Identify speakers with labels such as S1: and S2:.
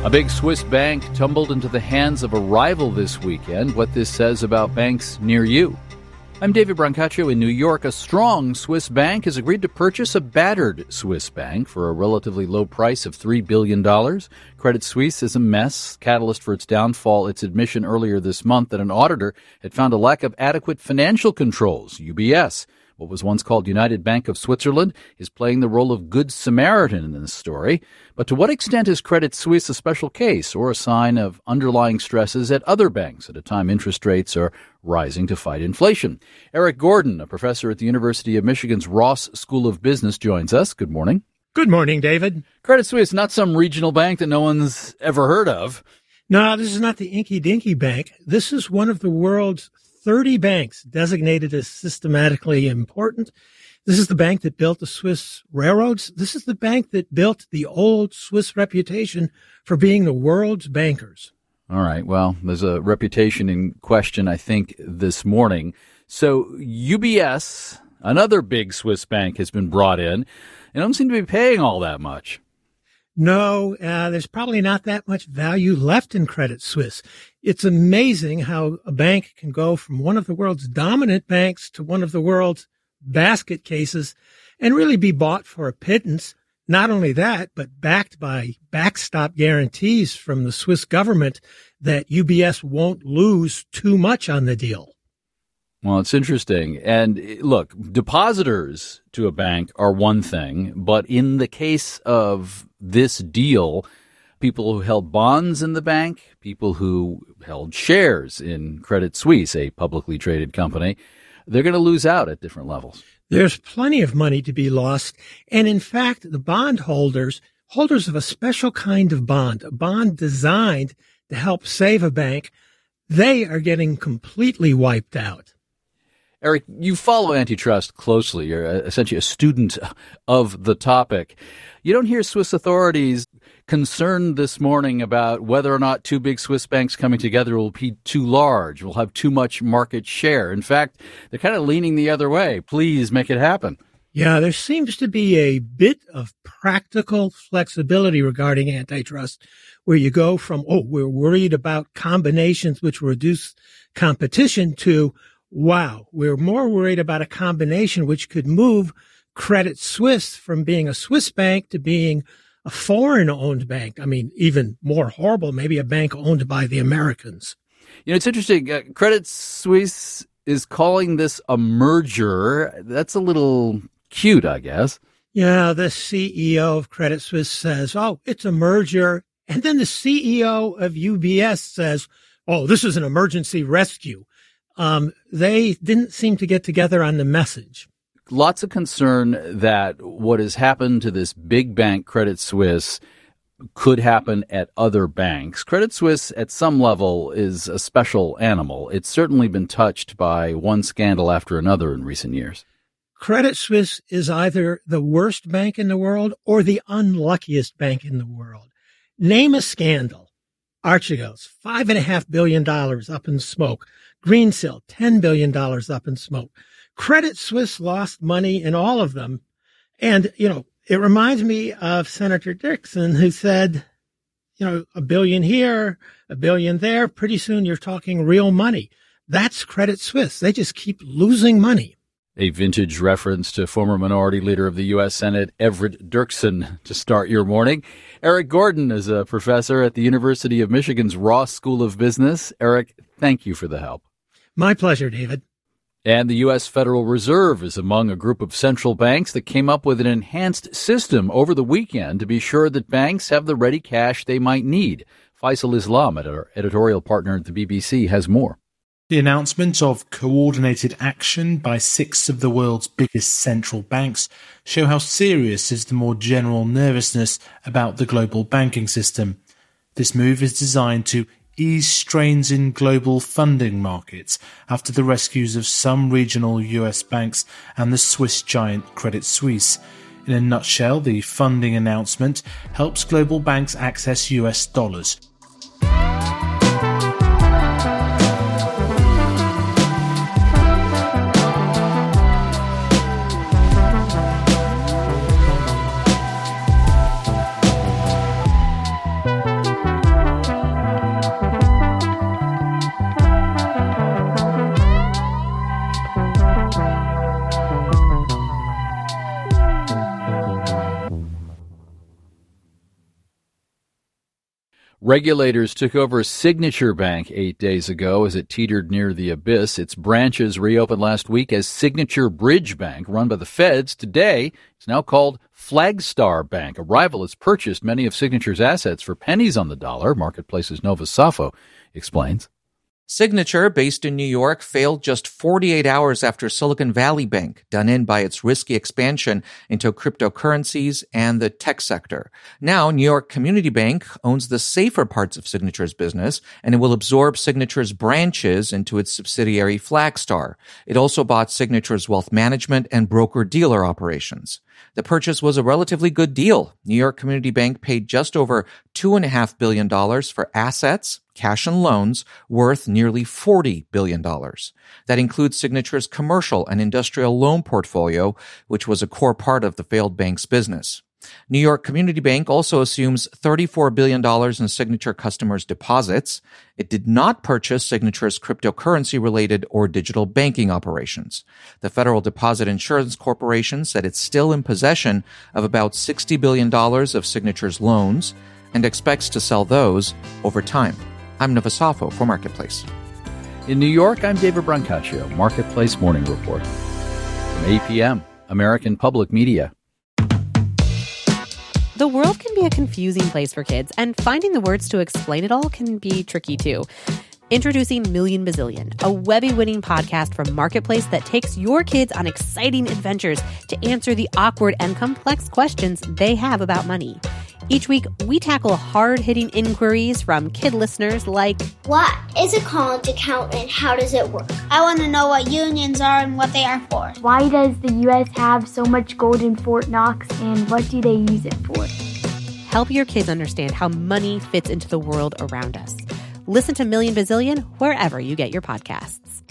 S1: A big Swiss bank tumbled into the hands of a rival this weekend. What this says about banks near you. I'm David Brancaccio in New York. A strong Swiss bank has agreed to purchase a battered Swiss bank for a relatively low price of $3 billion. Credit Suisse is a mess, catalyst for its downfall. Its admission earlier this month that an auditor had found a lack of adequate financial controls. UBS, what was once called United Bank of Switzerland, is playing the role of Good Samaritan in this story. But to what extent is Credit Suisse a special case or a sign of underlying stresses at other banks at a time interest rates are rising to fight inflation? Eric Gordon, a professor at the University of Michigan's Ross School of Business, joins us. Good morning.
S2: Good morning, David.
S1: Credit Suisse, not some regional bank that no one's ever heard of.
S2: No, this is not the Inky Dinky Bank. This is one of the world's 30 banks designated as systematically important. This is the bank that built the Swiss railroads. This is the bank that built the old Swiss reputation for being the world's bankers.
S1: All right. Well, there's a reputation in question, I think, this morning. So UBS, another big Swiss bank, has been brought in. They don't seem to be paying all that much.
S2: No, there's probably not that much value left in Credit Suisse. It's amazing how a bank can go from one of the world's dominant banks to one of the world's basket cases and really be bought for a pittance. Not only that, but backed by backstop guarantees from the Swiss government that UBS won't lose too much on the deal.
S1: Well, it's interesting. And look, depositors to a bank are one thing, but in the case of this deal, people who held bonds in the bank, people who held shares in Credit Suisse, a publicly traded company, they're going to lose out at different levels.
S2: There's plenty of money to be lost. And in fact, the bondholders of a special kind of bond, a bond designed to help save a bank, they are getting completely wiped out.
S1: Eric, you follow antitrust closely. You're essentially a student of the topic. You don't hear Swiss authorities concerned this morning about whether or not two big Swiss banks coming together will be too large, will have too much market share. In fact, they're kind of leaning the other way. Please make it happen.
S2: Yeah, there seems to be a bit of practical flexibility regarding antitrust, where you go from, we're worried about combinations which reduce competition to, wow, we're more worried about a combination which could move Credit Suisse from being a Swiss bank to being a foreign-owned bank. I mean, even more horrible, maybe a bank owned by the Americans.
S1: You know, it's interesting. Credit Suisse is calling this a merger. That's a little cute, I guess.
S2: Yeah, the CEO of Credit Suisse says, it's a merger. And then the CEO of UBS says, this is an emergency rescue. They didn't seem to get together on the message.
S1: Lots of concern that what has happened to this big bank, Credit Suisse, could happen at other banks. Credit Suisse, at some level, is a special animal. It's certainly been touched by one scandal after another in recent years.
S2: Credit Suisse is either the worst bank in the world or the unluckiest bank in the world. Name a scandal. Archegos, $5.5 billion up in smoke. Greensill, $10 billion up in smoke. Credit Suisse lost money in all of them. And, it reminds me of Senator Dixon, who said, $1 billion here, $1 billion there. Pretty soon you're talking real money. That's Credit Suisse. They just keep losing money.
S1: A vintage reference to former Minority Leader of the U.S. Senate, Everett Dirksen, to start your morning. Eric Gordon is a professor at the University of Michigan's Ross School of Business. Eric, thank you for the help.
S2: My pleasure, David.
S1: And the U.S. Federal Reserve is among a group of central banks that came up with an enhanced system over the weekend to be sure that banks have the ready cash they might need. Faisal Islam, our editorial partner at the BBC, has more.
S3: The announcement of coordinated action by 6 of the world's biggest central banks show how serious is the more general nervousness about the global banking system. This move is designed to ease strains in global funding markets after the rescues of some regional US banks and the Swiss giant Credit Suisse. In a nutshell, the funding announcement helps global banks access US dollars.
S1: Regulators took over Signature Bank 8 days ago as it teetered near the abyss. Its branches reopened last week as Signature Bridge Bank, run by the feds. Today, it's now called Flagstar Bank. A rival has purchased many of Signature's assets for pennies on the dollar. Marketplace's Nova Safo explains.
S4: Signature, based in New York, failed just 48 hours after Silicon Valley Bank, done in by its risky expansion into cryptocurrencies and the tech sector. Now, New York Community Bank owns the safer parts of Signature's business, and it will absorb Signature's branches into its subsidiary Flagstar. It also bought Signature's wealth management and broker-dealer operations. The purchase was a relatively good deal. New York Community Bank paid just over $2.5 billion for assets, cash and loans, worth nearly $40 billion. That includes Signature's commercial and industrial loan portfolio, which was a core part of the failed bank's business. New York Community Bank also assumes $34 billion in Signature customers' deposits. It did not purchase Signature's cryptocurrency-related or digital banking operations. The Federal Deposit Insurance Corporation said it's still in possession of about $60 billion of Signature's loans and expects to sell those over time. I'm Nova Safo for Marketplace.
S1: In New York, I'm David Brancaccio, Marketplace Morning Report. From 8 p.m., American Public Media.
S5: The world can be a confusing place for kids, and finding the words to explain it all can be tricky too. Introducing Million Bazillion, a Webby-winning podcast from Marketplace that takes your kids on exciting adventures to answer the awkward and complex questions they have about money. Each week, we tackle hard-hitting inquiries from kid listeners like,
S6: what is a college account and how does it work?
S7: I want to know what unions are and what they are for.
S8: Why does the U.S. have so much gold in Fort Knox and what do they use it for?
S5: Help your kids understand how money fits into the world around us. Listen to Million Bazillion wherever you get your podcasts.